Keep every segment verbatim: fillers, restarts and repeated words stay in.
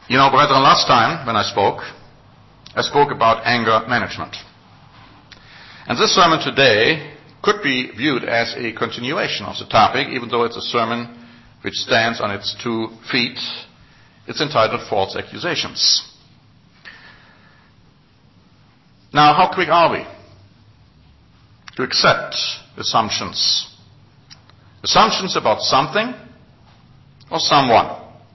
You know, brethren, last time when I spoke, I spoke about anger management. And this sermon today could be viewed as a continuation of the topic, even though it's a sermon which stands on its two feet. It's entitled False Accusations. Now, how quick are we to accept assumptions? Assumptions about something or someone.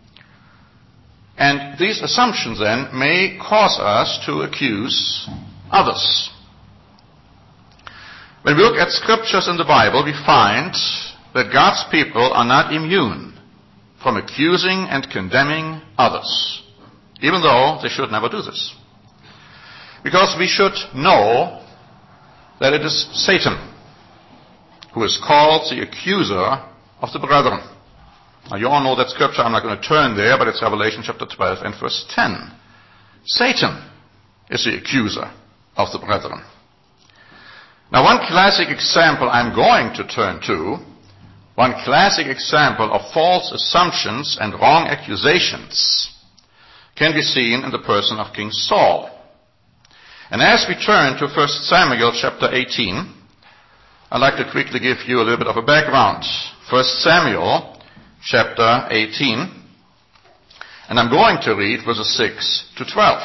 And these assumptions then may cause us to accuse others. When we look at scriptures in the Bible, we find that God's people are not immune from accusing and condemning others, even though they should never do this. Because we should know that it is Satan who is called the accuser of the brethren. Now, you all know that scripture. I'm not going to turn there, but it's Revelation chapter twelve and verse ten. Satan is the accuser of the brethren. Now, one classic example I'm going to turn to, one classic example of false assumptions and wrong accusations can be seen in the person of King Saul. And as we turn to First Samuel chapter eighteen, I'd like to quickly give you a little bit of a background. First Samuel chapter eighteen, and I'm going to read verses six to twelve.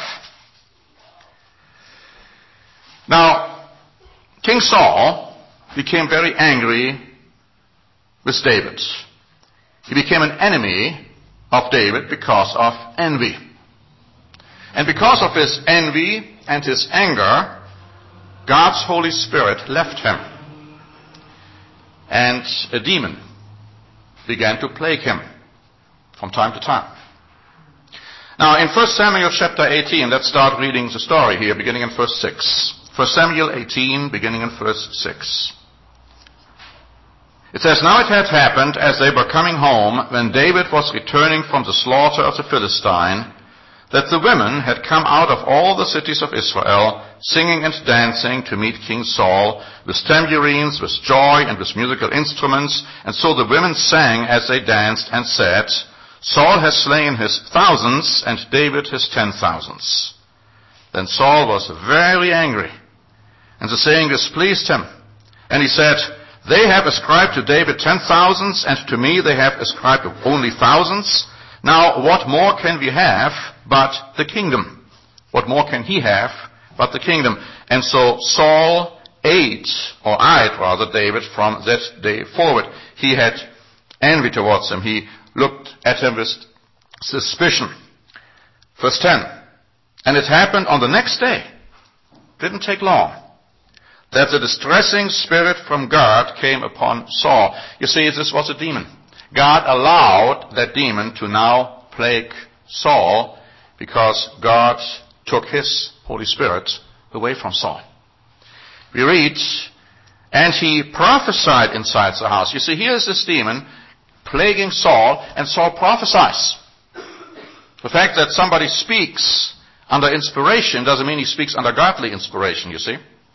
Now, King Saul became very angry with David. He became an enemy of David because of envy. And because of his envy and his anger, God's Holy Spirit left him. And a demon began to plague him from time to time. Now, in First Samuel chapter eighteen, let's start reading the story here, beginning in verse six. First Samuel eighteen, beginning in verse six. It says, Now it had happened, as they were coming home, when David was returning from the slaughter of the Philistine, that the women had come out of all the cities of Israel, singing and dancing to meet King Saul, with tambourines, with joy, and with musical instruments. And so the women sang as they danced and said, Saul has slain his thousands, and David his ten thousands. Then Saul was very angry, and the saying displeased him. And he said, They have ascribed to David ten thousands, and to me they have ascribed only thousands. Now, what more can we have but the kingdom? What more can he have but the kingdom? And so Saul ate, or eyed rather, David from that day forward. He had envy towards him. He looked at him with suspicion. Verse ten. And it happened on the next day, didn't take long, that the distressing spirit from God came upon Saul. You see, this was a demon. God allowed that demon to now plague Saul because God took his Holy Spirit away from Saul. We read, and he prophesied inside the house. You see, here is this demon plaguing Saul, and Saul prophesies. The fact that somebody speaks under inspiration doesn't mean he speaks under godly inspiration, you see.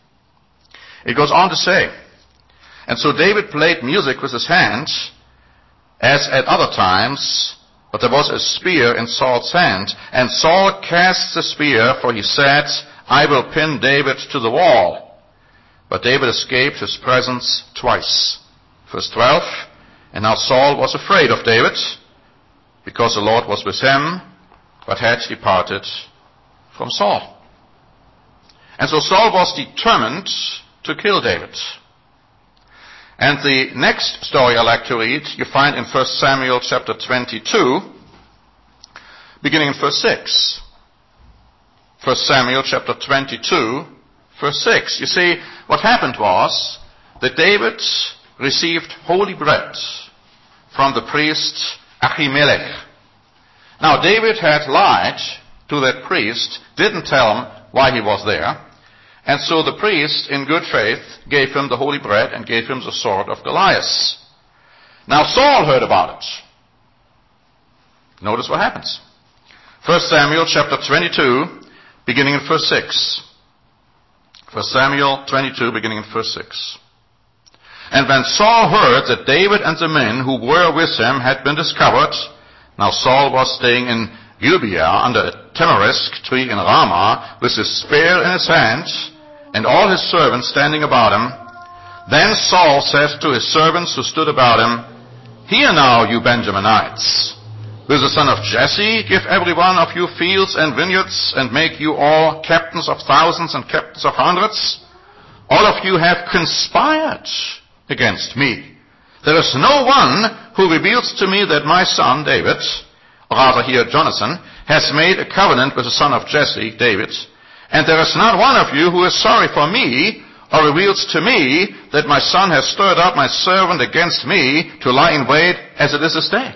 It goes on to say, and so David played music with his hands, as at other times, but there was a spear in Saul's hand. And Saul cast the spear, for he said, I will pin David to the wall. But David escaped his presence twice. Verse twelve, and now Saul was afraid of David, because the Lord was with him, but had departed from Saul. And so Saul was determined to kill David. And the next story I'd like to read, you find in First Samuel chapter twenty-two, beginning in verse six. First Samuel chapter twenty-two, verse six. You see, what happened was that David received holy bread from the priest Ahimelech. Now, David had lied to that priest, didn't tell him why he was there. And so the priest, in good faith, gave him the holy bread and gave him the sword of Goliath. Now Saul heard about it. Notice what happens. First Samuel chapter twenty-two, beginning in verse six. First Samuel twenty-two, beginning in verse six. And when Saul heard that David and the men who were with him had been discovered, now Saul was staying in Gibeah under a tamarisk tree in Ramah with his spear in his hand and all his servants standing about him. Then Saul said to his servants who stood about him, Hear now, you Benjaminites. Will the son of Jesse give every one of you fields and vineyards and make you all captains of thousands and captains of hundreds? All of you have conspired against me. There is no one who reveals to me that my son David, or rather here Jonathan, has made a covenant with the son of Jesse, David, and there is not one of you who is sorry for me or reveals to me that my son has stirred up my servant against me to lie in wait as it is this day.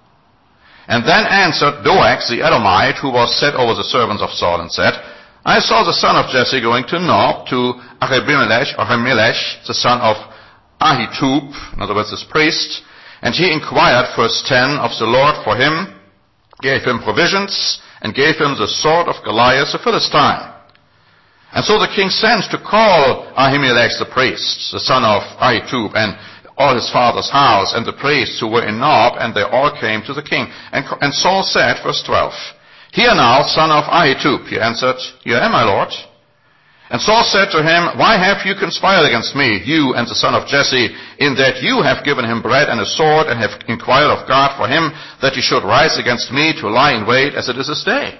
And then answered Doeg the Edomite, who was set over the servants of Saul, and said, I saw the son of Jesse going to Nob, to Ahimelech, or Ahimelech, the son of Ahitub, in other words, his priest, and he inquired, verse ten, of the Lord for him, gave him provisions, and gave him the sword of Goliath the Philistine. And so the king sent to call Ahimelech the priest, the son of Ahitub, and all his father's house, and the priests who were in Nob, and they all came to the king. And, and Saul said, verse twelve, Hear now, son of Ahitub. He answered, Here am I, Lord. And Saul said to him, Why have you conspired against me, you and the son of Jesse, in that you have given him bread and a sword, and have inquired of God for him, that he should rise against me to lie in wait as it is this day?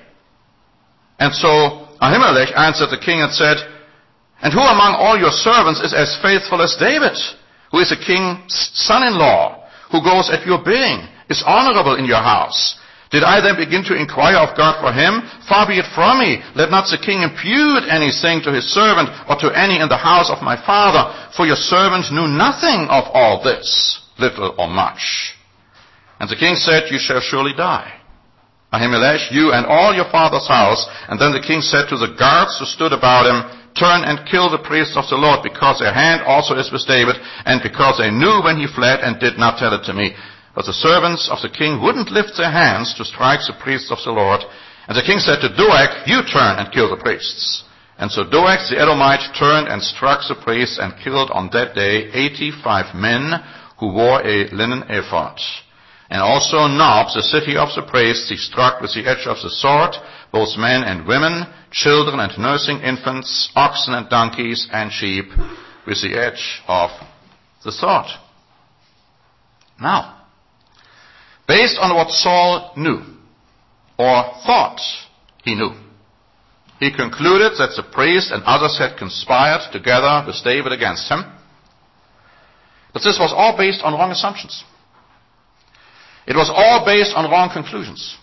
And so Ahimelech answered the king and said, And who among all your servants is as faithful as David, who is a king's son-in-law, who goes at your bidding, is honorable in your house? Did I then begin to inquire of God for him? Far be it from me. Let not the king impute anything to his servant or to any in the house of my father, for your servant knew nothing of all this, little or much. And the king said, You shall surely die, Ahimelech, you and all your father's house. And then the king said to the guards who stood about him, Turn and kill the priests of the Lord, because their hand also is with David, and because they knew when he fled and did not tell it to me. But the servants of the king wouldn't lift their hands to strike the priests of the Lord. And the king said to Doeg, You turn and kill the priests. And so Doeg the Edomite turned and struck the priests, and killed on that day eighty-five men who wore a linen ephod. And also Nob, the city of the priests, he struck with the edge of the sword, both men and women, children and nursing infants, oxen and donkeys and sheep, with the edge of the sword. Now, based on what Saul knew, or thought he knew, he concluded that the priest and others had conspired together with David against him. But this was all based on wrong assumptions. It was all based on wrong conclusions.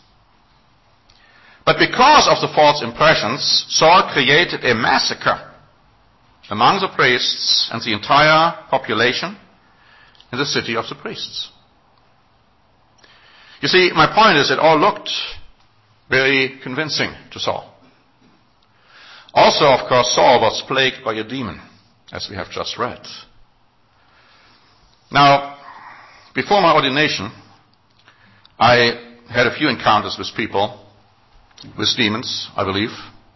But because of the false impressions, Saul created a massacre among the priests and the entire population in the city of the priests. You see, my point is, it all looked very convincing to Saul. Also, of course, Saul was plagued by a demon, as we have just read. Now, before my ordination, I had a few encounters with people, with demons, I believe.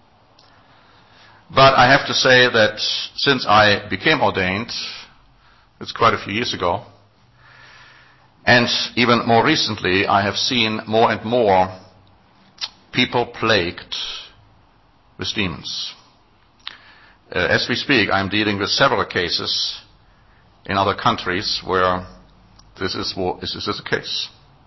But I have to say that since I became ordained, it's quite a few years ago, and even more recently, I have seen more and more people plagued with demons. Uh, as we speak, I'm dealing with several cases in other countries where this is, this is the case.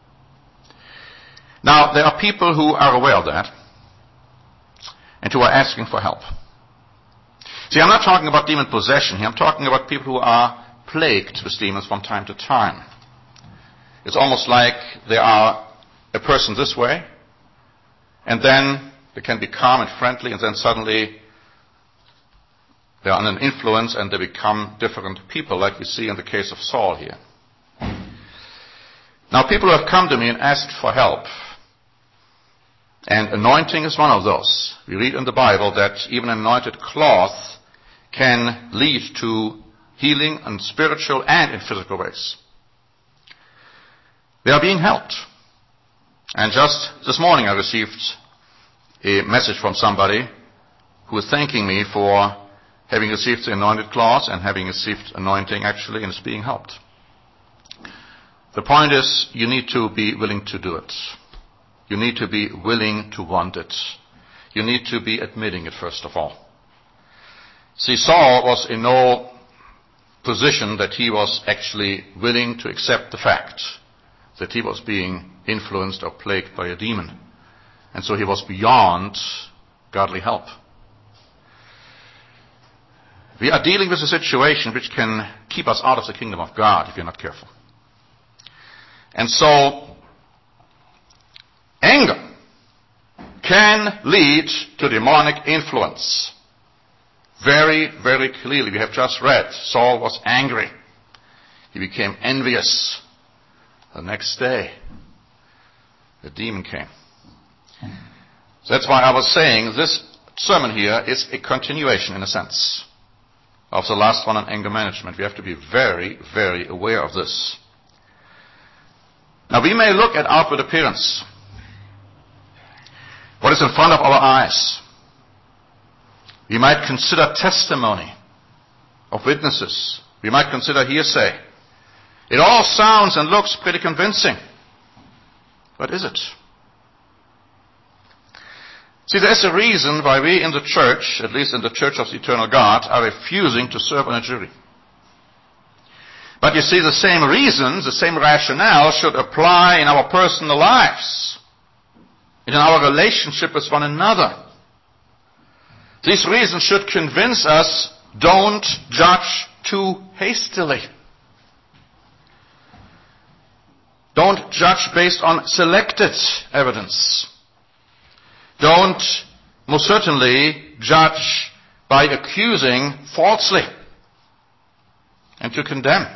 Now, there are people who are aware of that and who are asking for help. See, I'm not talking about demon possession here. I'm talking about people who are plagued with demons from time to time. It's almost like they are a person this way, and then they can be calm and friendly, and then suddenly they are under an influence and they become different people, like we see in the case of Saul here. Now, people who have come to me and asked for help, and anointing is one of those. We read in the Bible that even anointed cloth can lead to healing in spiritual and in physical ways. They are being helped. And just this morning I received a message from somebody who was thanking me for having received the anointed cloth and having received anointing actually, and is being helped. The point is, you need to be willing to do it. You need to be willing to want it. You need to be admitting it, first of all. See, Saul was in no position that he was actually willing to accept the fact that he was being influenced or plagued by a demon. And so he was beyond godly help. We are dealing with a situation which can keep us out of the kingdom of God if we're not careful. And so, anger can lead to demonic influence. Very, very clearly. We have just read, Saul was angry. He became envious. The next day, the demon came. So that's why I was saying this sermon here is a continuation, in a sense, of the last one on anger management. We have to be very, very aware of this. Now, we may look at outward appearance, what is in front of our eyes. We might consider testimony of witnesses. We might consider hearsay. It all sounds and looks pretty convincing. But is it? See, there's a reason why we in the church, at least in the Church of the Eternal God, are refusing to serve on a jury. But you see, the same reasons, the same rationale should apply in our personal lives, in our relationship with one another. These reasons should convince us, don't judge too hastily. Don't judge based on selected evidence. Don't, most certainly, judge by accusing falsely and to condemn.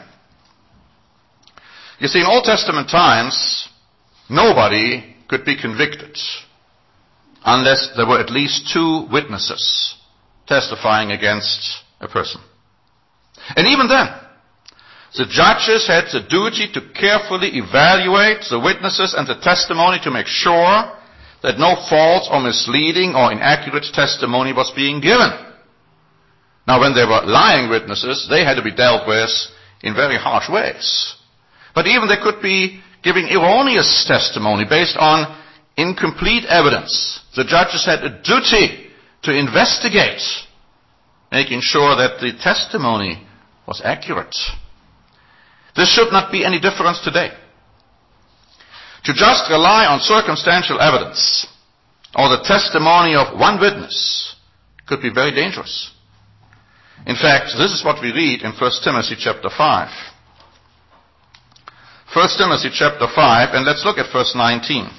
You see, in Old Testament times, nobody could be convicted unless there were at least two witnesses testifying against a person. And even then, the judges had the duty to carefully evaluate the witnesses and the testimony to make sure that no false or misleading or inaccurate testimony was being given. Now, when there were lying witnesses, they had to be dealt with in very harsh ways. But even they could be giving erroneous testimony based on incomplete evidence. The judges had a duty to investigate, making sure that the testimony was accurate. This should not be any different today. To just rely on circumstantial evidence or the testimony of one witness could be very dangerous. In fact, this is what we read in First Timothy chapter five. First Timothy chapter five, and let's look at verse nineteen.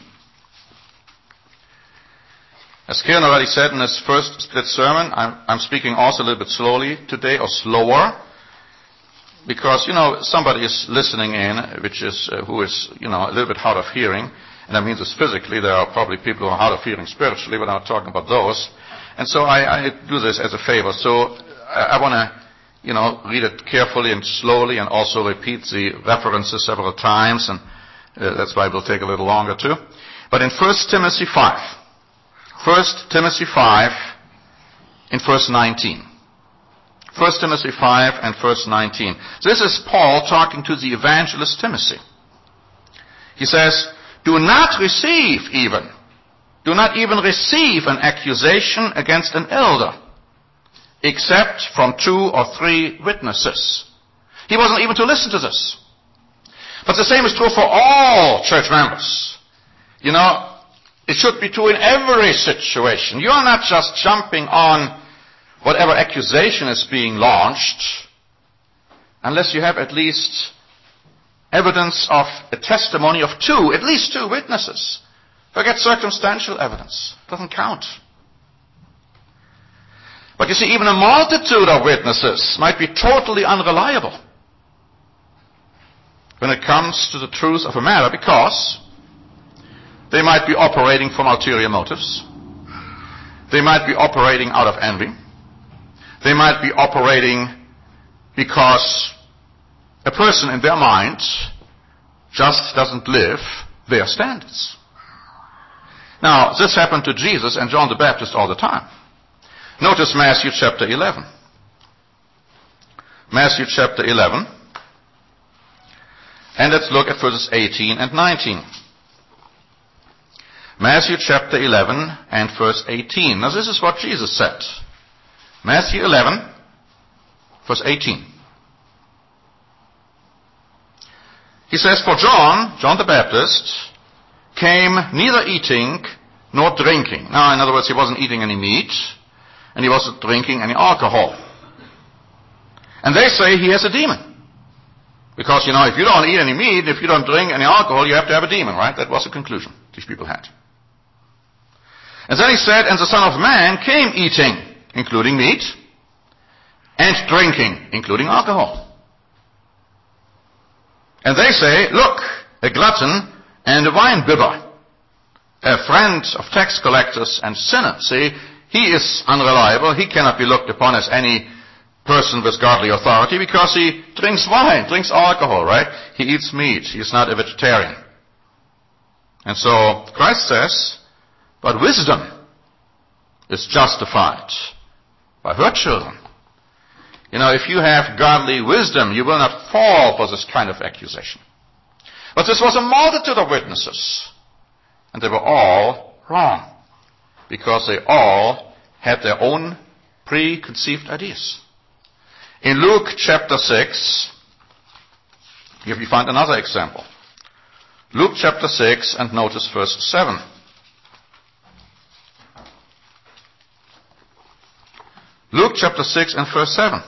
As Kieran already said in his first split sermon, I'm, I'm speaking also a little bit slowly today, or slower, because, you know, somebody is listening in, which is, uh, who is, you know, a little bit hard of hearing, and that means it's physically. There are probably people who are hard of hearing spiritually, but I'm not talking about those. And so I, I do this as a favor. So I, I want to, you know, read it carefully and slowly, and also repeat the references several times, and uh, that's why it will take a little longer too. But in First Timothy five, First Timothy five, in verse nineteen. First Timothy five and verse nineteen. This is Paul talking to the evangelist Timothy. He says, do not receive even, do not even receive an accusation against an elder, except from two or three witnesses. He wasn't even to listen to this. But the same is true for all church members. You know, it should be true in every situation. You are not just jumping on whatever accusation is being launched unless you have at least evidence of a testimony of two, at least two witnesses. Forget circumstantial evidence. It doesn't count. But you see, even a multitude of witnesses might be totally unreliable when it comes to the truth of a matter, because they might be operating from ulterior motives. They might be operating out of envy. They might be operating because a person in their mind just doesn't live their standards. Now, this happened to Jesus and John the Baptist all the time. Notice Matthew chapter eleven. Matthew chapter eleven. And let's look at verses eighteen and nineteen. Matthew chapter eleven and verse eighteen. Now this is what Jesus said. Matthew eleven, verse eighteen. He says, for John, John the Baptist, came neither eating nor drinking. Now, in other words, he wasn't eating any meat, and he wasn't drinking any alcohol. And they say he has a demon. Because, you know, if you don't eat any meat, if you don't drink any alcohol, you have to have a demon, right? That was the conclusion these people had. And then he said, and the Son of Man came eating, including meat, and drinking, including alcohol. And they say, look, a glutton and a wine bibber, a friend of tax collectors and sinners. See, he is unreliable. He cannot be looked upon as any person with godly authority because he drinks wine, drinks alcohol, right? He eats meat. He is not a vegetarian. And so Christ says, but wisdom is justified by her children. You know, if you have godly wisdom, you will not fall for this kind of accusation. But this was a multitude of witnesses, and they were all wrong, because they all had their own preconceived ideas. In Luke chapter six, here we find another example. Luke chapter six, and notice verse seven. Luke chapter six and verse seven.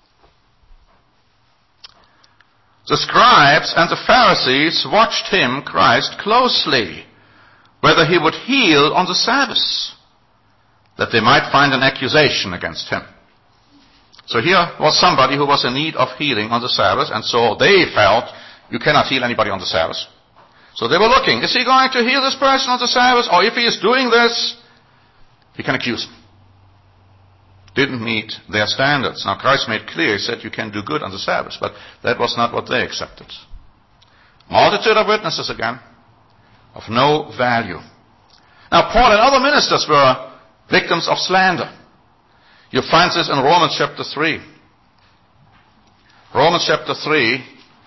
The scribes and the Pharisees watched him, Christ, closely, whether he would heal on the Sabbath, that they might find an accusation against him. So here was somebody who was in need of healing on the Sabbath, and so they felt, you cannot heal anybody on the Sabbath. So they were looking, is he going to heal this person on the Sabbath? Or if he is doing this, he can accuse him. Didn't meet their standards. Now Christ made clear, he said you can do good on the Sabbath, but that was not what they accepted. Multitude of witnesses again, of no value. Now Paul and other ministers were victims of slander. You find this in Romans chapter three. Romans chapter three,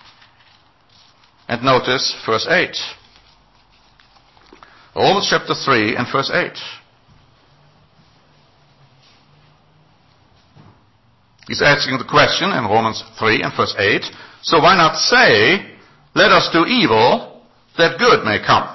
and notice verse eight. Romans chapter three and verse eight. He's asking the question in Romans three and verse eight, so why not say, let us do evil, that good may come?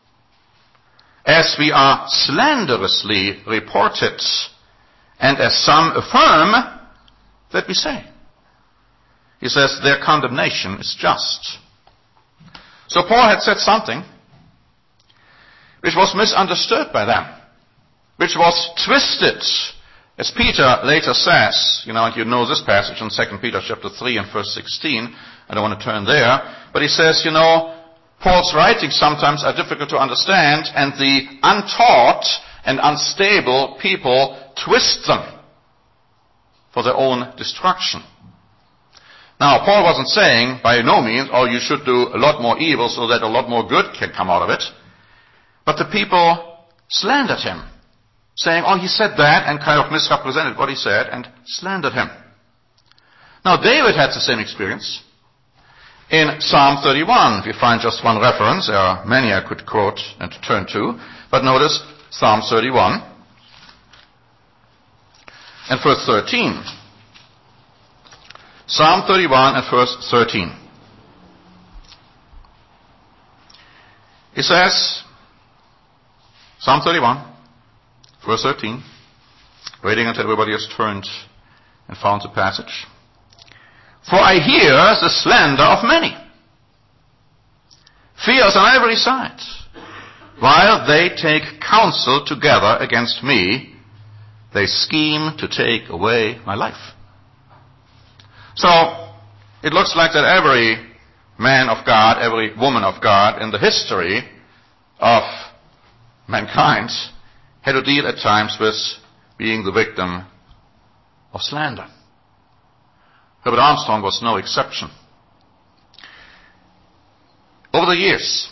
As we are slanderously reported, and as some affirm, that we say. He says their condemnation is just. So Paul had said something which was misunderstood by them, which was twisted. As Peter later says, you know, and you know this passage in Second Peter chapter three and verse sixteen. I don't want to turn there. But he says, you know, Paul's writings sometimes are difficult to understand, and the untaught and unstable people twist them for their own destruction. Now, Paul wasn't saying, by no means, oh, you should do a lot more evil so that a lot more good can come out of it. But the people slandered him, saying, oh, he said that, and kind of misrepresented what he said, and slandered him. Now, David had the same experience. In Psalm thirty-one, if you find just one reference, there are many I could quote and turn to, but notice Psalm thirty-one, and verse thirteen. Psalm thirty-one and verse thirteen. He says, Psalm thirty-one, verse thirteen, waiting until everybody has turned and found the passage. For I hear the slander of many, fears on every side, while they take counsel together against me, they scheme to take away my life. So, it looks like that every man of God, every woman of God in the history of mankind had to deal at times with being the victim of slander. Herbert Armstrong was no exception. Over the years,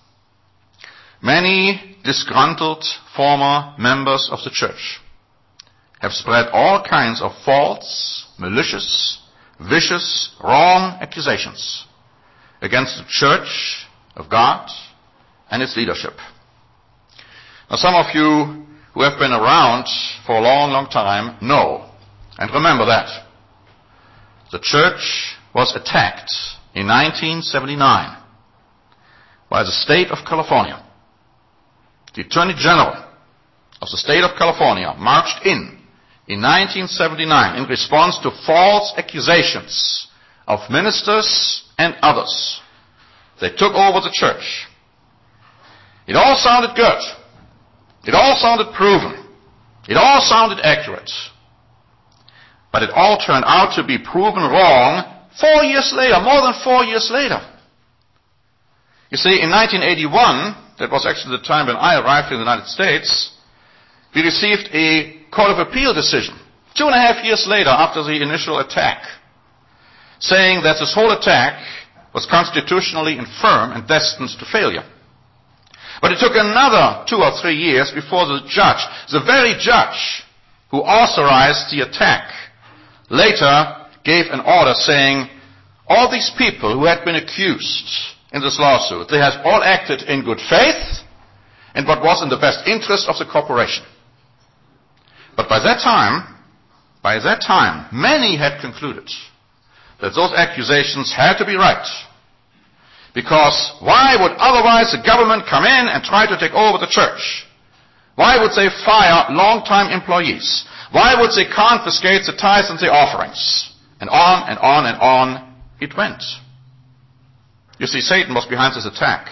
many disgruntled former members of the church have spread all kinds of false, malicious, vicious, wrong accusations against the church of God and its leadership. Now, some of you who have been around for a long, long time know, and remember that, the church was attacked in nineteen seventy-nine by the state of California. The Attorney General of the state of California marched in in nineteen seventy-nine in response to false accusations of ministers and others. They took over the church. It all sounded good. It all sounded proven. It all sounded accurate. But it all turned out to be proven wrong four years later, more than four years later. You see, in nineteen eighty-one, that was actually the time when I arrived in the United States, we received a Court of Appeal decision, two and a half years later after the initial attack, saying that this whole attack was constitutionally infirm and destined to failure. But it took another two or three years before the judge, the very judge who authorized the attack, later gave an order saying, all these people who had been accused in this lawsuit, they have all acted in good faith and what was in the best interest of the corporation. But by that time, by that time, many had concluded that those accusations had to be right. Because why would otherwise the government come in and try to take over the church? Why would they fire long-time employees? Why would they confiscate the tithes and the offerings? And on and on and on it went. You see, Satan was behind this attack.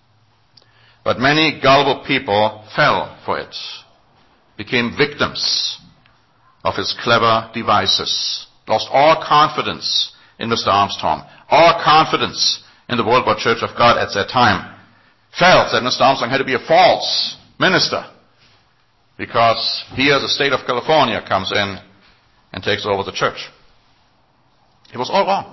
But many gullible people fell for it, became victims of his clever devices, lost all confidence in Mister Armstrong, all confidence in the Worldwide Church of God at that time, felt that Mister Armstrong had to be a false minister, because here the state of California comes in and takes over the church. It was all wrong.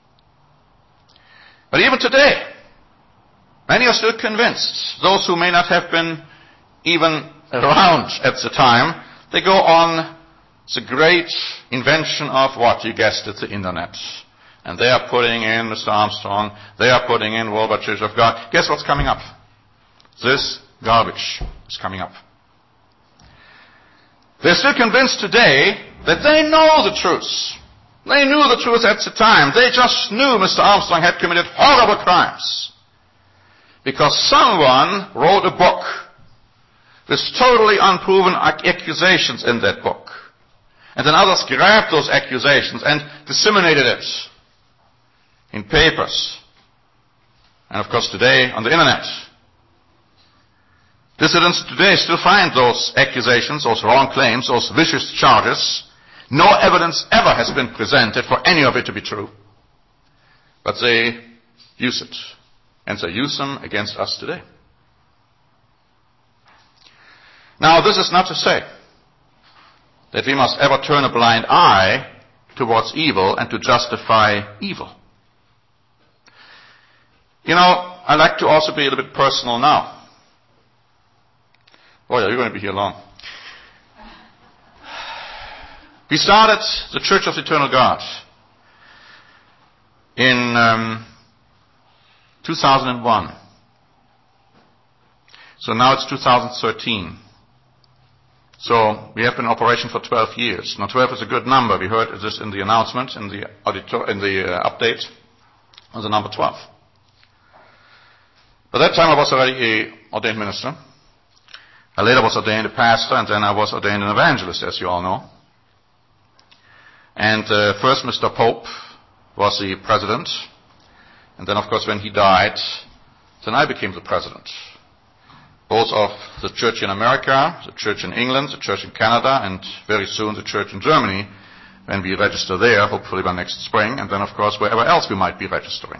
But even today, many are still convinced, those who may not have been even around at the time, they go on the great invention of what? You guessed it, the internet. And they are putting in Mister Armstrong, they are putting in Worldwide Church of God. Guess what's coming up? This garbage is coming up. They're still convinced today that they know the truth. They knew the truth at the time. They just knew Mister Armstrong had committed horrible crimes. Because someone wrote a book with totally unproven accusations in that book. And then others grabbed those accusations and disseminated it in papers. And of course today on the internet. Dissidents today still find those accusations, those wrong claims, those vicious charges. No evidence ever has been presented for any of it to be true. But they use it. And they use them against us today. Now, this is not to say that we must ever turn a blind eye towards evil and to justify evil. You know, I like to also be a little bit personal now. Oh yeah, you're going to be here long. We started the Church of the Eternal God in um, two thousand one. So now it's two thousand thirteen. So we have been in operation for twelve years. Now twelve is a good number. We heard this in the announcement, in the auditor, in the uh, update, on the number twelve. By that time I was already an ordained minister. I later was ordained a pastor, and then I was ordained an evangelist, as you all know. And uh, first Mister Pope was the president. And then, of course, when he died, then I became the president. Both of the church in America, the church in England, the church in Canada, and very soon the church in Germany, when we register there, hopefully by next spring, and then, of course, wherever else we might be registering.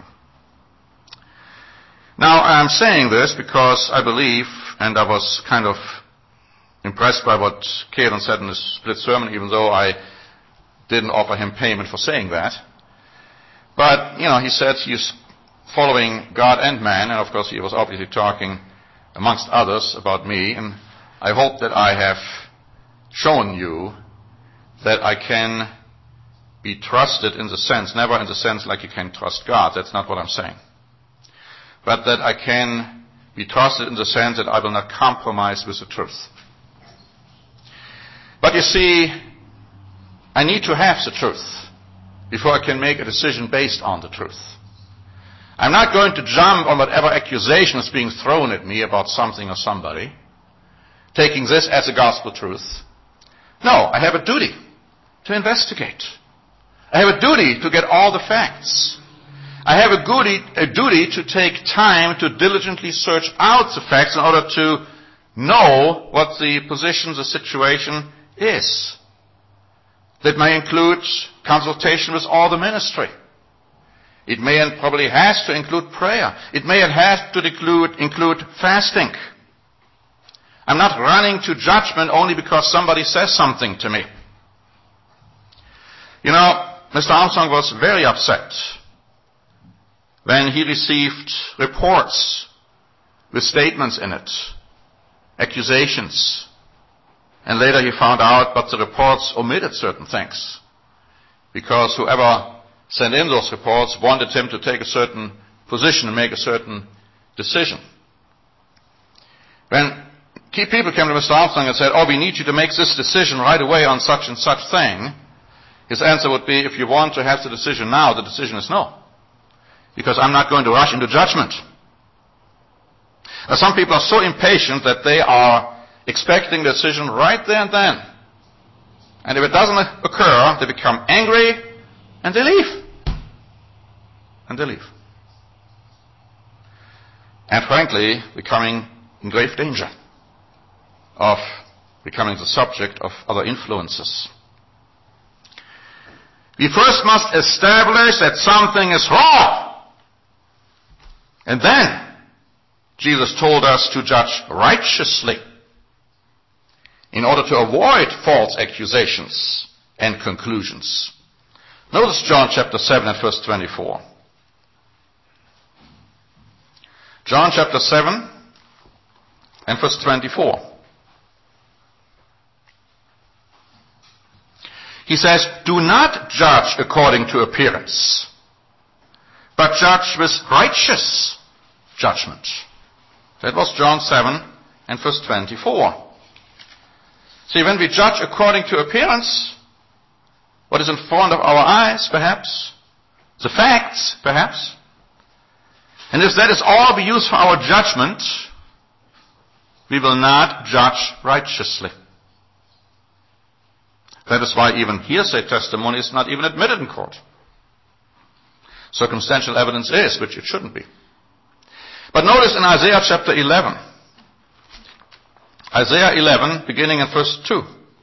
Now, I'm saying this because I believe, and I was kind of impressed by what Kieran said in his split sermon, even though I didn't offer him payment for saying that. But, you know, he said he's following God and man, and of course he was obviously talking, amongst others, about me, and I hope that I have shown you that I can be trusted in the sense, never in the sense like you can trust God, that's not what I'm saying. But that I can be trusted in the sense that I will not compromise with the truth. But you see, I need to have the truth before I can make a decision based on the truth. I'm not going to jump on whatever accusation is being thrown at me about something or somebody, taking this as a gospel truth. No, I have a duty to investigate. I have a duty to get all the facts. I have a duty, a duty to take time to diligently search out the facts in order to know what the position, the situation is. That may include consultation with all the ministry. It may and probably has to include prayer. It may and has to include, include fasting. I'm not running to judgment only because somebody says something to me. You know, Mister Armstrong was very upset when he received reports with statements in it, accusations, and later he found out that the reports omitted certain things because whoever sent in those reports wanted him to take a certain position and make a certain decision. When key people came to Mister Armstrong and said, oh, we need you to make this decision right away on such and such thing, his answer would be, if you want to have the decision now, the decision is no. Because I'm not going to rush into judgment. Now, some people are so impatient that they are expecting the decision right there and then. And if it doesn't occur, they become angry and they leave. And they leave. And frankly, becoming in grave danger of becoming the subject of other influences. We first must establish that something is wrong. And then, Jesus told us to judge righteously in order to avoid false accusations and conclusions. Notice John chapter seven and verse twenty-four. John chapter seven and verse twenty-four. He says, do not judge according to appearance, but judge with righteous judgment. That was John seven and verse twenty-four. See, when we judge according to appearance, what is in front of our eyes, perhaps, the facts, perhaps, and if that is all we use for our judgment, we will not judge righteously. That is why even hearsay testimony is not even admitted in court. Circumstantial evidence is, which it shouldn't be. But notice in Isaiah chapter eleven. Isaiah eleven, beginning in verse two.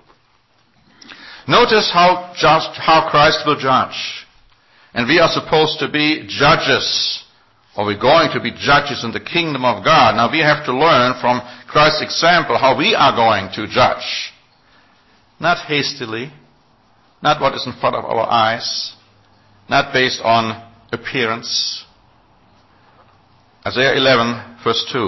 Notice how just how Christ will judge. And we are supposed to be judges, or we're going to be judges in the kingdom of God. Now we have to learn from Christ's example how we are going to judge. Not hastily, not what is in front of our eyes, not based on appearance. Isaiah eleven, verse two.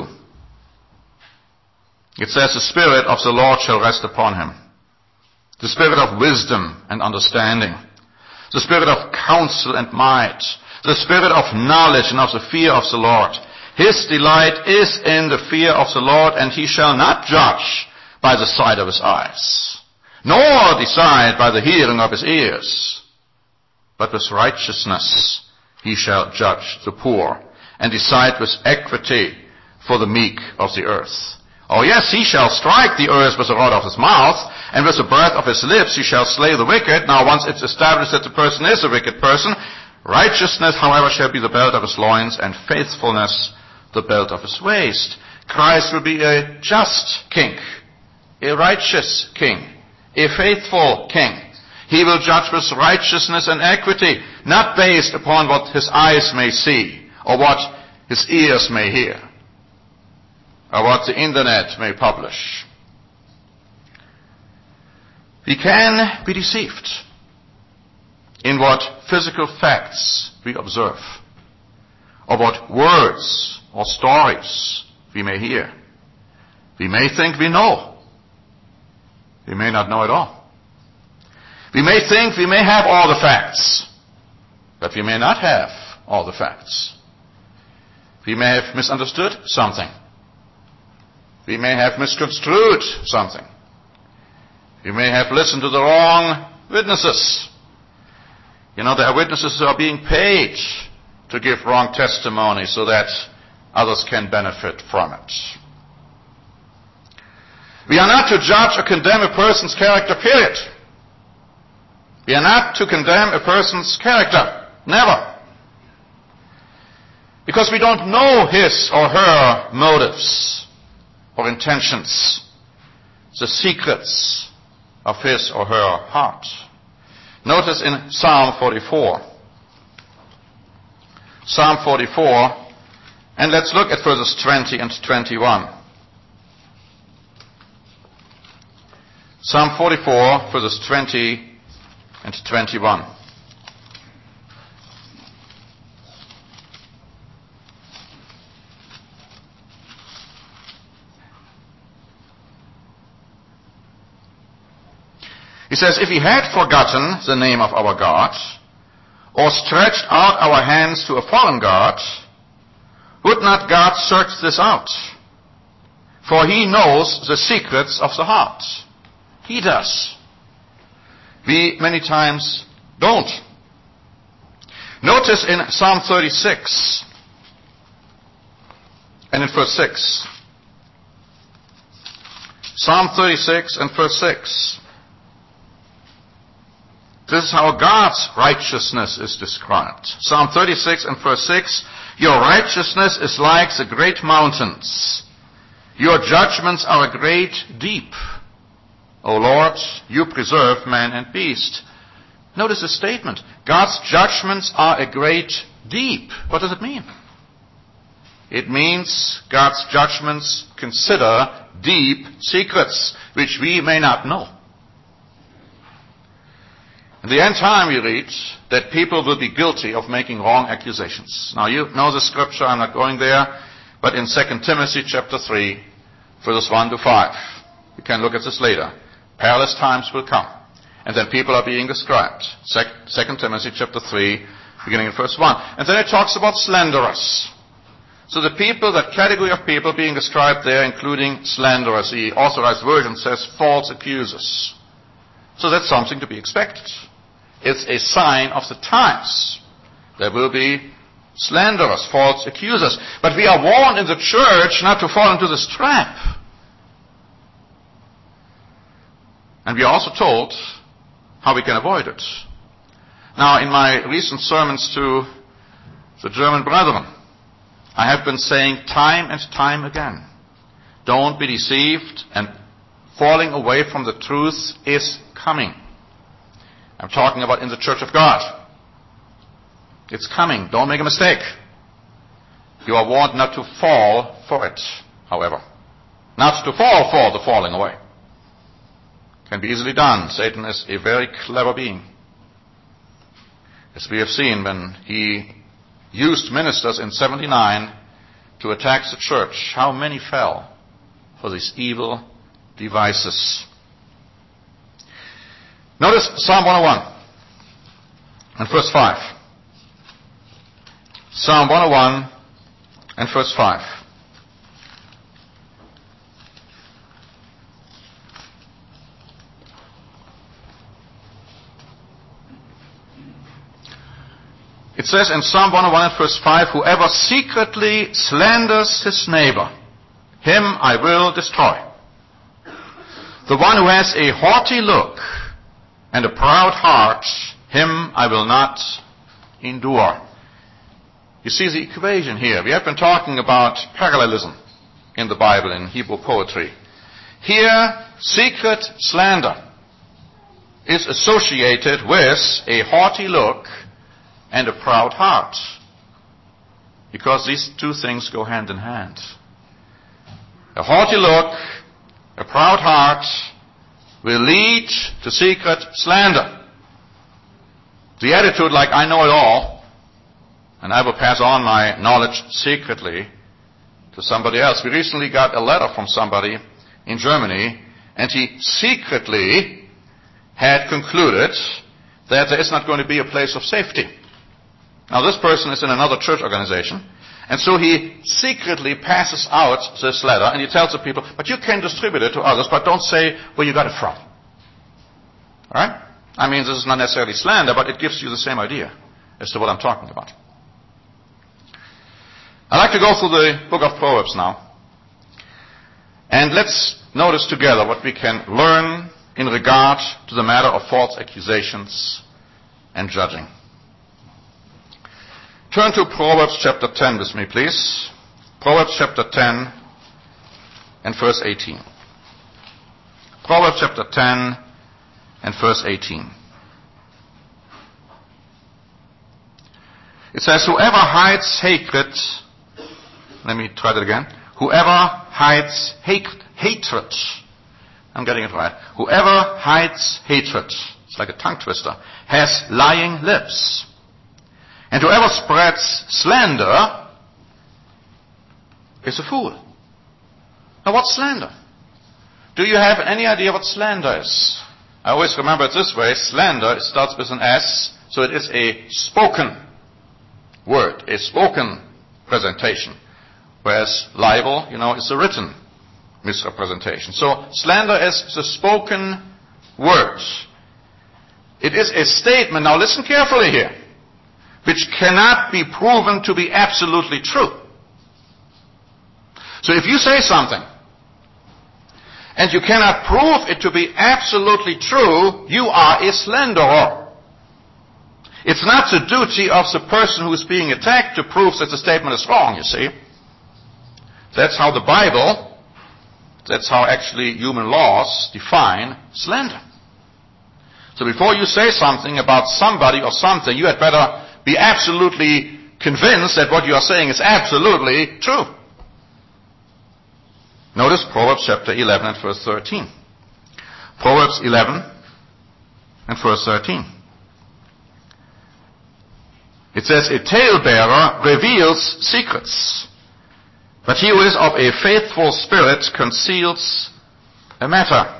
It says, the Spirit of the Lord shall rest upon him. The Spirit of wisdom and understanding. The Spirit of counsel and might. The Spirit of knowledge and of the fear of the Lord. His delight is in the fear of the Lord, and he shall not judge by the sight of his eyes, nor decide by the hearing of his ears. But with righteousness he shall judge the poor, and decide with equity for the meek of the earth. Oh yes, he shall strike the earth with the rod of his mouth, and with the breath of his lips he shall slay the wicked. Now once it's established that the person is a wicked person, righteousness, however, shall be the belt of his loins, and faithfulness the belt of his waist. Christ will be a just king, a righteous king, a faithful king. He will judge with righteousness and equity, not based upon what his eyes may see, or what his ears may hear, or what the internet may publish. We can be deceived in what physical facts we observe, or what words or stories we may hear. We may think we know. We may not know at all. We may think we may have all the facts, but we may not have all the facts. We may have misunderstood something. We may have misconstrued something. We may have listened to the wrong witnesses. You know, there are witnesses who are being paid to give wrong testimony so that others can benefit from it. We are not to judge or condemn a person's character, period. We are not to condemn a person's character. Never. Because we don't know his or her motives or intentions, the secrets of his or her heart. Notice in Psalm forty-four. Psalm forty-four, and let's look at verses twenty and twenty-one. Psalm forty-four, verses twenty and twenty-one. He says, if we had forgotten the name of our God, or stretched out our hands to a foreign god, would not God search this out? For he knows the secrets of the heart. He does. We many times don't. Notice in Psalm thirty-six and in verse six. Psalm thirty-six and verse six. This is how God's righteousness is described. Psalm thirty-six and verse six, your righteousness is like the great mountains. Your judgments are a great deep. O Lord, you preserve man and beast. Notice the statement. God's judgments are a great deep. What does it mean? It means God's judgments consider deep secrets which we may not know. In the end time we read that people will be guilty of making wrong accusations. Now you know the scripture, I'm not going there, but in Second Timothy chapter three, verses one to five, you can look at this later. Perilous times will come, and then people are being described. Second Timothy chapter three, beginning in verse one. And then it talks about slanderers. So the people, that category of people being described there, including slanderers, the Authorized Version says false accusers. So that's something to be expected. It's a sign of the times. There will be slanderers, false accusers. But we are warned in the church not to fall into this trap. And we are also told how we can avoid it. Now, in my recent sermons to the German brethren, I have been saying time and time again, don't be deceived, and falling away from the truth is coming. I'm talking about in the church of God. It's coming. Don't make a mistake. You are warned not to fall for it, however. Not to fall for the falling away. Can be easily done. Satan is a very clever being. As we have seen when he used ministers in seventy-nine to attack the church, how many fell for these evil devices. Notice Psalm one oh one and verse five. Psalm one oh one and verse five. It says in Psalm one oh one and verse five, whoever secretly slanders his neighbor, him I will destroy. The one who has a haughty look and a proud heart, him I will not endure. You see the equation here. We have been talking about parallelism in the Bible, in Hebrew poetry. Here, secret slander is associated with a haughty look and a proud heart, because these two things go hand in hand. A haughty look, a proud heart will lead to secret slander. The attitude like, I know it all, and I will pass on my knowledge secretly to somebody else. We recently got a letter from somebody in Germany, and he secretly had concluded that there is not going to be a place of safety. Now this person is in another church organization, And so he secretly passes out this letter and he tells the people, but you can distribute it to others, but don't say where you got it from. Alright? I mean, this is not necessarily slander, but it gives you the same idea as to what I'm talking about. I'd like to go through the book of Proverbs now. And let's notice together what we can learn in regard to the matter of false accusations and judging. Turn to Proverbs chapter ten with me, please. Proverbs chapter ten and verse eighteen. Proverbs chapter ten and verse eighteen. It says, whoever hides hatred, let me try that again. Whoever hides hate, hatred, I'm getting it right. Whoever hides hatred, it's like a tongue twister, has lying lips. And whoever spreads slander is a fool. Now what's slander? Do you have any idea what slander is? I always remember it this way. Slander, it starts with an S, so it is a spoken word, a spoken presentation. Whereas libel, you know, is a written misrepresentation. So slander is the spoken word. It is a statement, now listen carefully here, which cannot be proven to be absolutely true. So if you say something, and you cannot prove it to be absolutely true, you are a slanderer. It's not the duty of the person who is being attacked to prove that the statement is wrong, you see. That's how the Bible, that's how actually human laws define slander. So before you say something about somebody or something, you had better be absolutely convinced that what you are saying is absolutely true. Notice Proverbs chapter eleven and verse thirteen. Proverbs eleven and verse thirteen. It says, a talebearer reveals secrets, but he who is of a faithful spirit conceals a matter.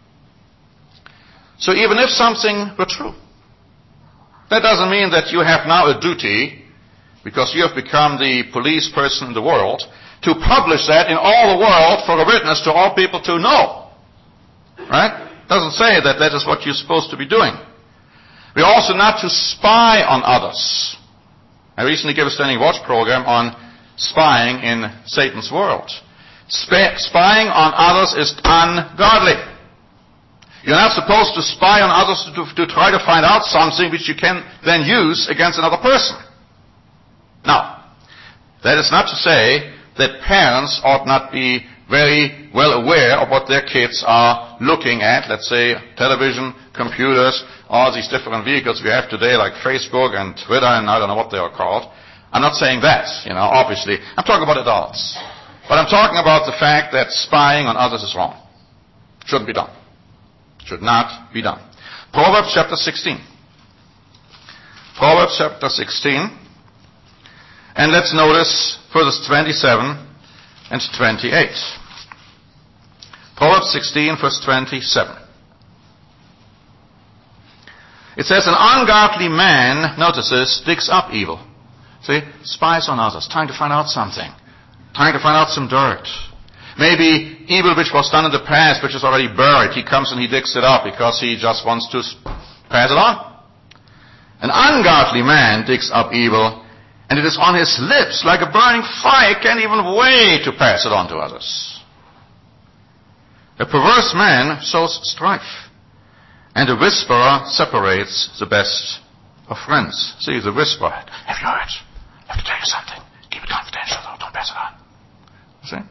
So even if something were true, that doesn't mean that you have now a duty, because you have become the police person in the world, to publish that in all the world for a witness to all people to know. Right? Doesn't say that that is what you're supposed to be doing. We're also not to spy on others. I recently gave a standing watch program on spying in Satan's world. Sp- spying on others is ungodly. You're not supposed to spy on others to, to try to find out something which you can then use against another person. Now, that is not to say that parents ought not be very well aware of what their kids are looking at. Let's say television, computers, all these different vehicles we have today like Facebook and Twitter and I don't know what they are called. I'm not saying that, you know, obviously. I'm talking about adults. But I'm talking about the fact that spying on others is wrong. Shouldn't be done. Should not be done. Proverbs chapter sixteen. Proverbs chapter sixteen. And let's notice verses twenty-seven and twenty-eight. Proverbs sixteen, verse twenty-seven. It says, an ungodly man, notice this, digs up evil. See, spies on others, trying to find out something, trying to find out some dirt. Maybe evil which was done in the past, which is already buried, he comes and he digs it up because he just wants to pass it on. An ungodly man digs up evil, and it is on his lips like a burning fire, can't even wait to pass it on to others. A perverse man sows strife, and a whisperer separates the best of friends. See, the whisperer, have you heard? I have to tell you something. Keep it confidential, though. Don't pass it on. See?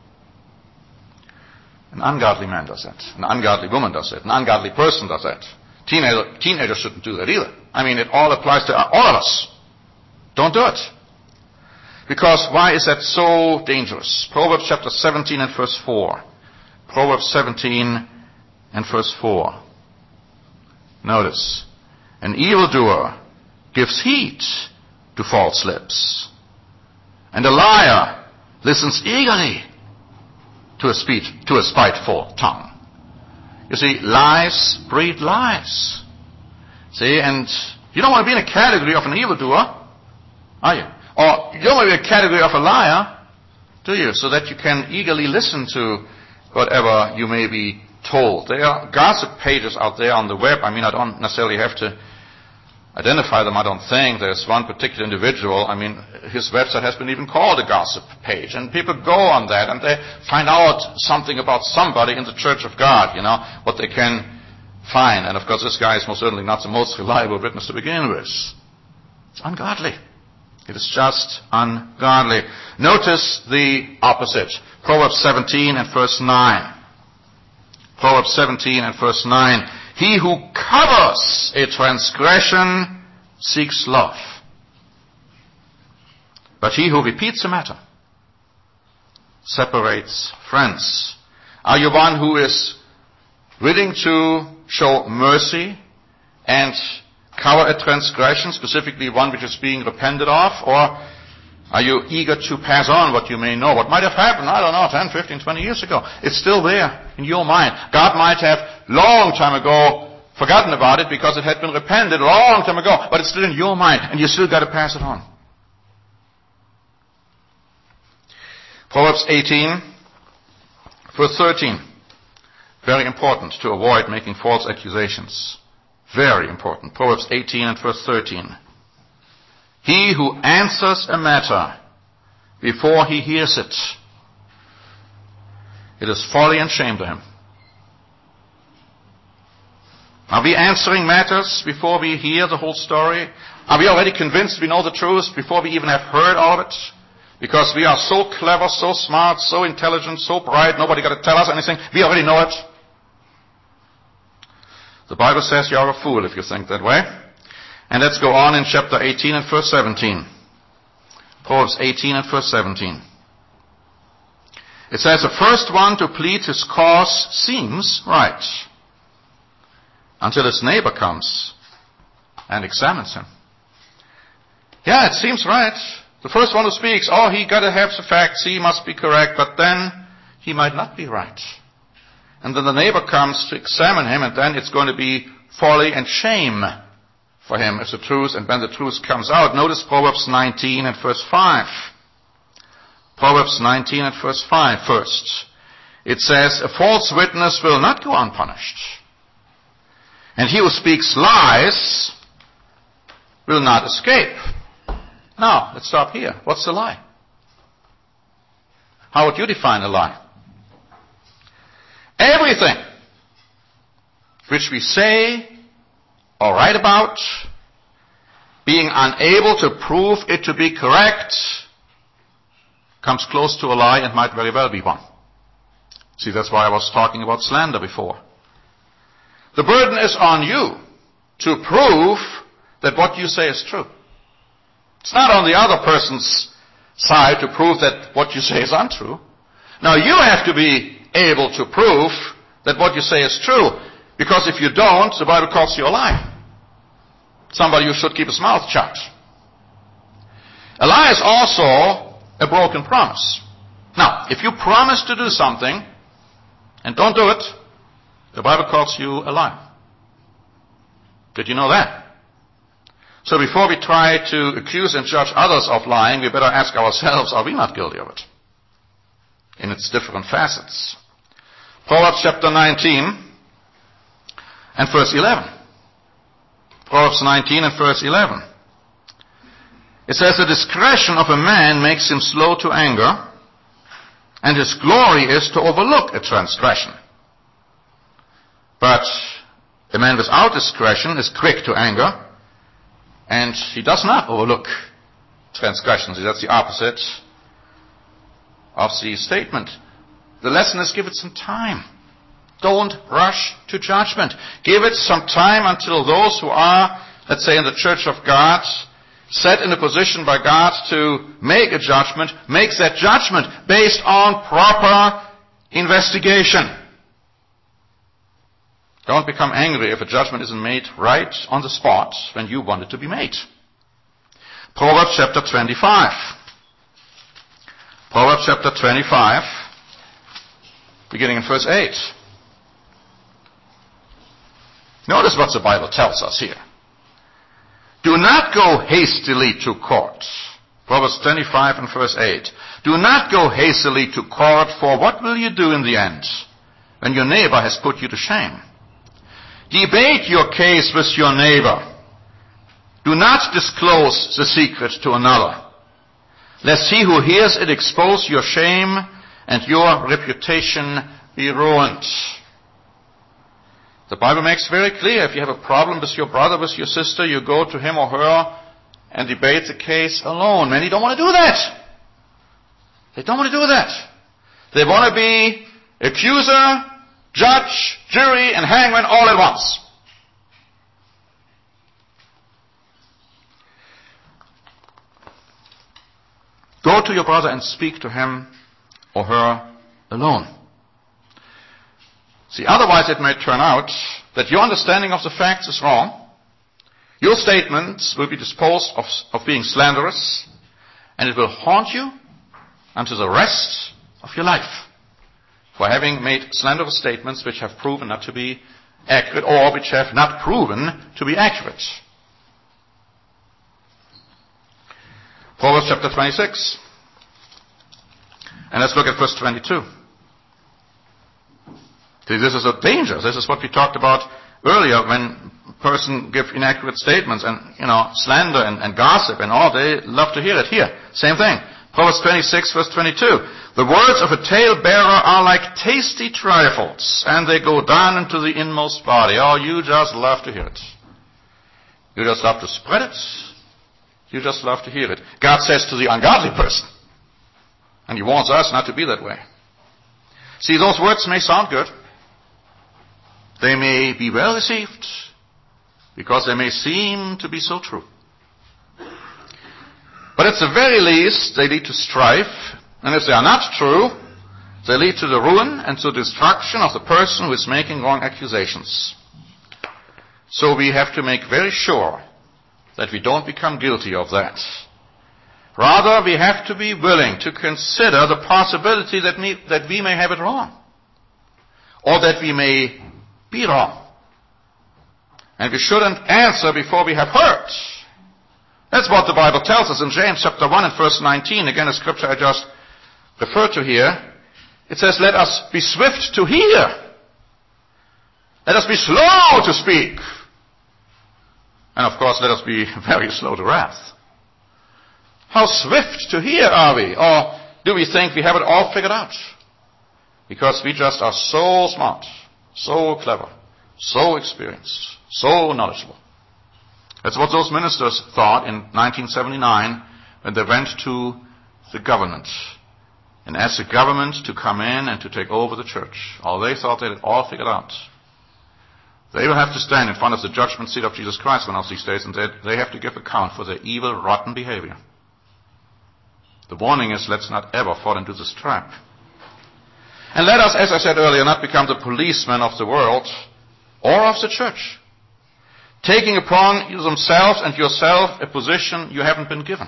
An ungodly man does that. An ungodly woman does that. An ungodly person does that. Teenager, teenagers shouldn't do that either. I mean, it all applies to all of us. Don't do it. Because why is that so dangerous? Proverbs chapter seventeen and verse four. Proverbs seventeen and verse four. Notice. An evildoer gives heed to false lips, and a liar listens eagerly to a, speech, to a spiteful tongue. You see, lies breed lies. See, and you don't want to be in a category of an evildoer, are you? Or you don't want to be a category of a liar, do you? So that you can eagerly listen to whatever you may be told. There are gossip pages out there on the web. I mean, I don't necessarily have to identify them, I don't think. There's one particular individual, I mean, his website has been even called a gossip page. And people go on that and they find out something about somebody in the Church of God, you know, what they can find. And of course, this guy is most certainly not the most reliable witness to begin with. It's ungodly. It is just ungodly. Notice the opposite. Proverbs seventeen and verse nine. Proverbs seventeen and verse nine. He who covers a transgression seeks love, but he who repeats a matter separates friends. Are you one who is willing to show mercy and cover a transgression, specifically one which is being repented of, or are you eager to pass on what you may know? What might have happened, I don't know, ten, fifteen, twenty years ago. It's still there in your mind. God might have long time ago forgotten about it because it had been repented a long time ago, but it's still in your mind, and you still got to pass it on. Proverbs eighteen, verse thirteen. Very important to avoid making false accusations. Very important. Proverbs eighteen and verse thirteen. He who answers a matter before he hears it, it is folly and shame to him. Are we answering matters before we hear the whole story? Are we already convinced we know the truth before we even have heard all of it? Because we are so clever, so smart, so intelligent, so bright, nobody got to tell us anything. We already know it. The Bible says you are a fool if you think that way. And let's go on in chapter eighteen and verse seventeen. Proverbs eighteen and verse seventeen. It says, the first one to plead his cause seems right, until his neighbor comes and examines him. Yeah, it seems right. The first one who speaks, oh, he got to have the facts, he must be correct, but then he might not be right. And then the neighbor comes to examine him, and then it's going to be folly and shame for him if the truth, and when the truth comes out. Notice Proverbs nineteen and verse five. Proverbs nineteen and verse five first. It says, a false witness will not go unpunished, and he who speaks lies will not escape. Now, let's stop here. What's a lie? How would you define a lie? Everything which we say or write about, being unable to prove it to be correct, comes close to a lie and might very well be one. See, that's why I was talking about slander before. The burden is on you to prove that what you say is true. It's not on the other person's side to prove that what you say is untrue. Now you have to be able to prove that what you say is true. Because if you don't, the Bible calls you a liar. Somebody who should keep his mouth shut. A lie is also a broken promise. Now, if you promise to do something and don't do it, the Bible calls you a liar. Did you know that? So before we try to accuse and judge others of lying, we better ask ourselves, are we not guilty of it? In its different facets. Proverbs chapter nineteen and verse eleven. Proverbs nineteen and verse eleven. It says, the discretion of a man makes him slow to anger, and his glory is to overlook a transgression. But a man without discretion is quick to anger, and he does not overlook transgressions. That's the opposite of the statement. The lesson is give it some time. Don't rush to judgment. Give it some time until those who are, let's say in the Church of God, set in a position by God to make a judgment, makes that judgment based on proper investigation. Don't become angry if a judgment isn't made right on the spot when you want it to be made. Proverbs chapter twenty-five. Proverbs chapter twenty-five, beginning in verse eight. Notice what the Bible tells us here. Do not go hastily to court, Proverbs twenty-five and verse eight. Do not go hastily to court, for what will you do in the end when your neighbor has put you to shame? Debate your case with your neighbor. Do not disclose the secret to another, lest he who hears it expose your shame and your reputation be ruined. The Bible makes very clear, if you have a problem with your brother, with your sister, you go to him or her and debate the case alone. Many don't want to do that. They don't want to do that. They want to be accuser, judge, jury, and hangman all at once. Go to your brother and speak to him or her alone. See, otherwise it may turn out that your understanding of the facts is wrong. Your statements will be disposed of, of being slanderous, and it will haunt you unto the rest of your life for having made slanderous statements which have proven not to be accurate, or which have not proven to be accurate. Proverbs chapter twenty-six. And let's look at verse twenty-two. See, this is a danger. This is what we talked about earlier when a person gives inaccurate statements and, you know, slander and, and gossip and all. They love to hear it. Here, same thing. Proverbs twenty-six, verse twenty-two. The words of a talebearer are like tasty trifles, and they go down into the inmost body. Oh, you just love to hear it. You just love to spread it. You just love to hear it. God says to the ungodly person, and he warns us not to be that way. See, those words may sound good. They may be well received because they may seem to be so true. But at the very least, they lead to strife, and if they are not true, they lead to the ruin and to the destruction of the person who is making wrong accusations. So we have to make very sure that we don't become guilty of that. Rather, we have to be willing to consider the possibility that we, that we may have it wrong, or that we may be wrong. And we shouldn't answer before we have heard. That's what the Bible tells us in James chapter one and verse nineteen. Again, a scripture I just referred to here. It says, let us be swift to hear. Let us be slow to speak. And of course, let us be very slow to wrath. How swift to hear are we? Or do we think we have it all figured out? Because we just are so smart, so clever, so experienced, so knowledgeable. That's what those ministers thought in nineteen seventy-nine when they went to the government and asked the government to come in and to take over the church. Oh, they thought they had it all figured out. They will have to stand in front of the judgment seat of Jesus Christ one of these days, and they, they have to give account for their evil, rotten behavior. The warning is, let's not ever fall into this trap. And let us, as I said earlier, not become the policemen of the world or of the church, taking upon themselves and yourself a position you haven't been given.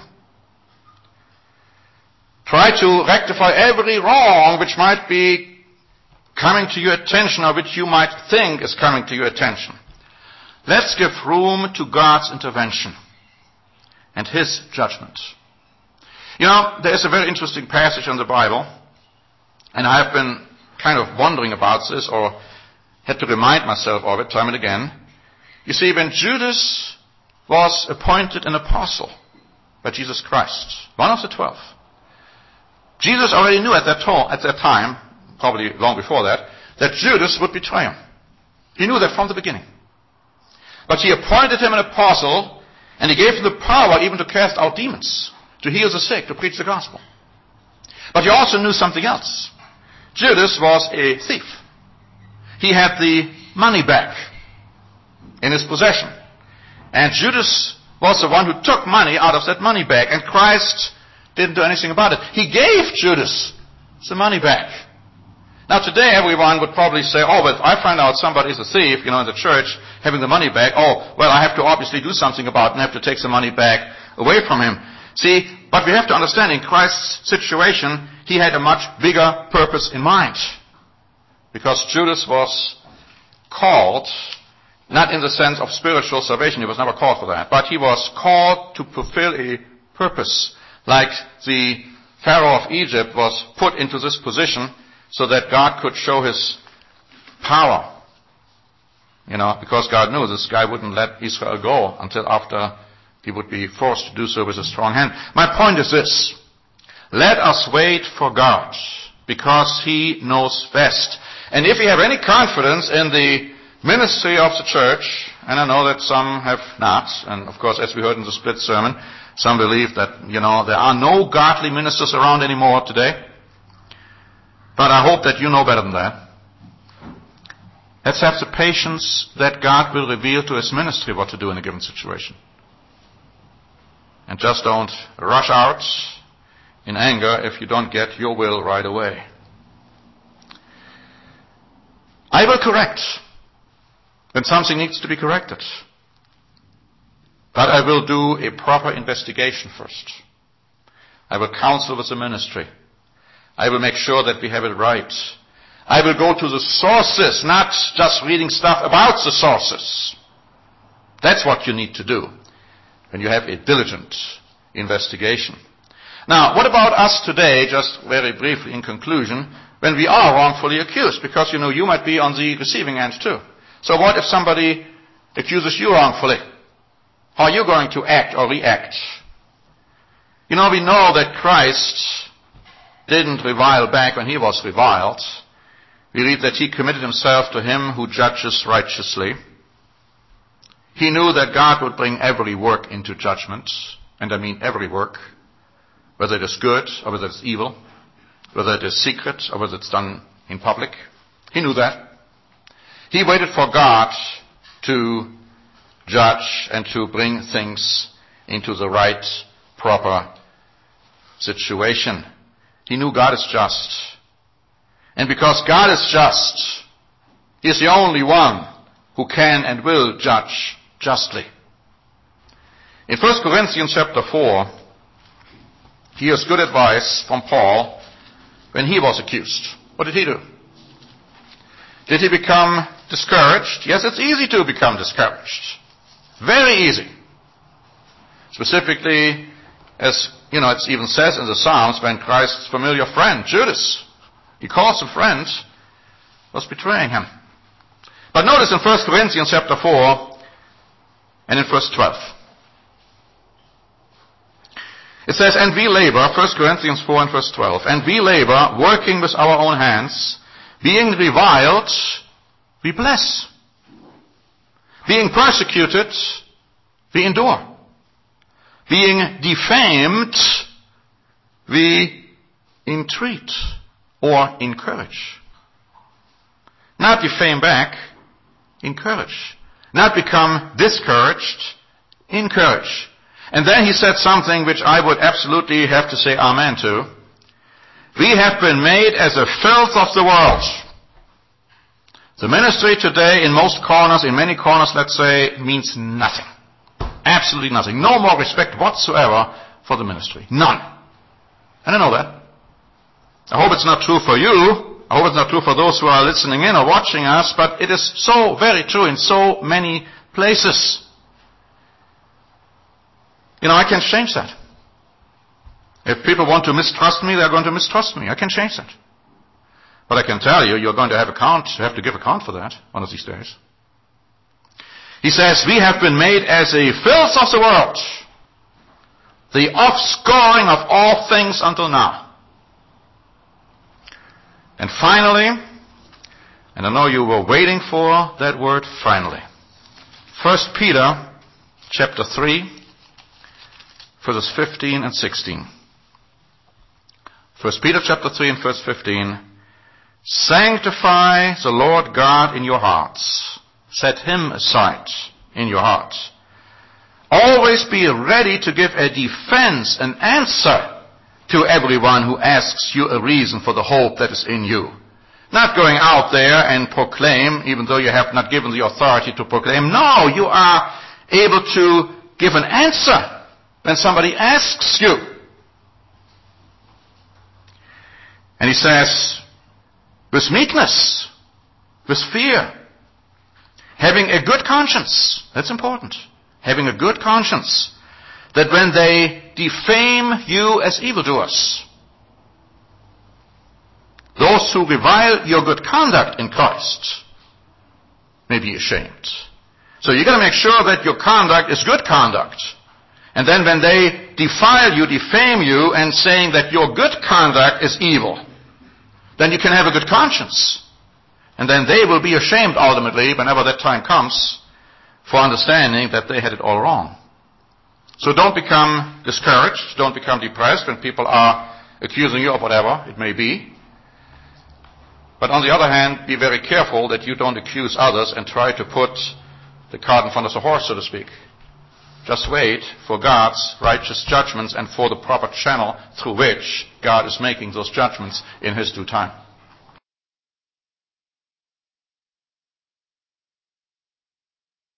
Try to rectify every wrong which might be coming to your attention, or which you might think is coming to your attention. Let's give room to God's intervention and His judgment. You know, there is a very interesting passage in the Bible, and I have been kind of wondering about this, or had to remind myself of it time and again. You see, when Judas was appointed an apostle by Jesus Christ, one of the twelve, Jesus already knew at that, to- at that time, probably long before that, that Judas would betray him. He knew that from the beginning. But he appointed him an apostle, and he gave him the power even to cast out demons, to heal the sick, to preach the gospel. But he also knew something else. Judas was a thief. He had the money back in his possession. And Judas was the one who took money out of that money bag, and Christ didn't do anything about it. He gave Judas the money back. Now today everyone would probably say, oh, but if I find out somebody is a thief, you know, in the church, having the money back, oh, well, I have to obviously do something about it and have to take the money back away from him. See, but we have to understand, in Christ's situation, he had a much bigger purpose in mind. Because Judas was called, not in the sense of spiritual salvation, he was never called for that, but he was called to fulfill a purpose Like the Pharaoh of Egypt was put into this position so that God could show his power. You know, because God knew this guy wouldn't let Israel go until after he would be forced to do so with a strong hand. My point is this. Let us wait for God, because he knows best. And if we have any confidence in the ministry of the church, and I know that some have not, and of course, as we heard in the split sermon, some believe that, you know, there are no godly ministers around anymore today. But I hope that you know better than that. Let's have the patience that God will reveal to his ministry what to do in a given situation. And just don't rush out in anger if you don't get your will right away. I will correct when something needs to be corrected. But I will do a proper investigation first. I will counsel with the ministry. I will make sure that we have it right. I will go to the sources, not just reading stuff about the sources. That's what you need to do when you have a diligent investigation. Now, what about us today, just very briefly in conclusion, when we are wrongfully accused? Because, you know, you might be on the receiving end too. So what if somebody accuses you wrongfully? How are you going to act or react? You know, we know that Christ didn't revile back when he was reviled. We read that he committed himself to him who judges righteously. He knew that God would bring every work into judgment, and I mean every work, whether it is good or whether it's evil, whether it is secret or whether it's done in public. He knew that. He waited for God to judge and to bring things into the right, proper situation. He knew God is just. And because God is just, he is the only one who can and will judge justly. In First Corinthians chapter four, here's good advice from Paul when he was accused. What did he do? Did he become discouraged? Yes, it's easy to become discouraged. Very easy. Specifically, as you know, it even says in the Psalms when Christ's familiar friend, Judas, he calls him friend, was betraying him. But notice in First Corinthians chapter four and in verse twelve. It says, and we labor, First Corinthians four and verse twelve, and we labor, working with our own hands, being reviled, we bless. Being persecuted, we endure. Being defamed, we entreat or encourage. Not defame back, encourage. Not become discouraged, encourage. And then he said something which I would absolutely have to say amen to. We have been made as a filth of the world. The ministry today in most corners, in many corners, let's say, means nothing. Absolutely nothing. No more respect whatsoever for the ministry. None. And I know that. I hope it's not true for you. I hope it's not true for those who are listening in or watching us, but it is so very true in so many places. You know, I can change that. If people want to mistrust me, they're going to mistrust me. I can change that. But I can tell you, you're going to have account, you have to give account for that one of these days. He says, we have been made as a filth of the world, the offscoring of all things until now. And finally, and I know you were waiting for that word finally, First Peter chapter three, verses fifteen and sixteen. First Peter chapter three and verse fifteen. Sanctify the Lord God in your hearts. Set him aside in your hearts. Always be ready to give a defense, an answer to everyone who asks you a reason for the hope that is in you. Not going out there and proclaim, even though you have not given the authority to proclaim. No, you are able to give an answer when somebody asks you. And he says, with meekness, with fear, having a good conscience. That's important. Having a good conscience. That when they defame you as evildoers. Those who revile your good conduct in Christ may be ashamed. So you've got to make sure that your conduct is good conduct. And then when they defile you, defame you, and saying that your good conduct is evil, then you can have a good conscience. And then they will be ashamed ultimately, whenever that time comes, for understanding that they had it all wrong. So don't become discouraged, don't become depressed when people are accusing you of whatever it may be. But on the other hand, be very careful that you don't accuse others and try to put the cart in front of the horse, so to speak. Just wait for God's righteous judgments and for the proper channel through which God is making those judgments in His due time.